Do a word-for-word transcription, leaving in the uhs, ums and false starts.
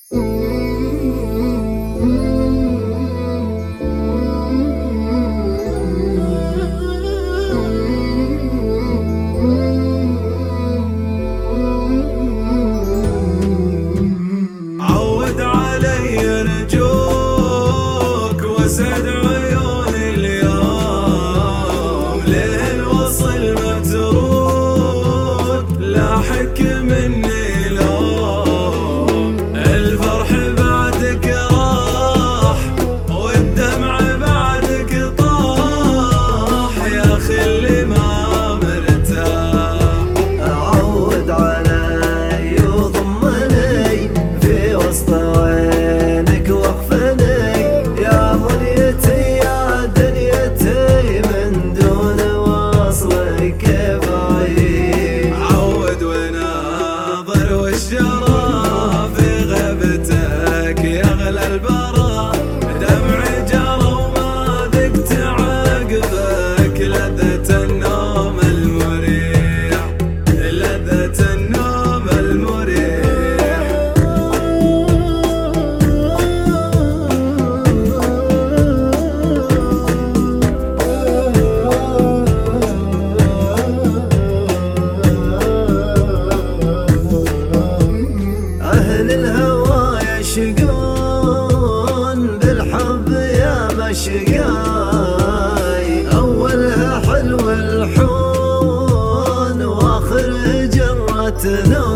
عود علي رجوك واسعد عيوني اليوم، لين وصل متروك لاحك مني لوم. الفرح بعدك راح والدمع بعدك طاح، يا اخي اللي ما مرتاح. عود علي وضمني في وسط عينك واخفني، يا منيتي يا دنيتي من دون وصلك كيف أعيش. عود وناظر والشرى في غيبتك يغلى البرى، دمعي جرى وما ذقت عقبك لذة النوم المريح، لذة النوم المريح. أهل الهوى يشقون بالحب يا مشقاي، أولها حلو الحون وآخرها جرة نار.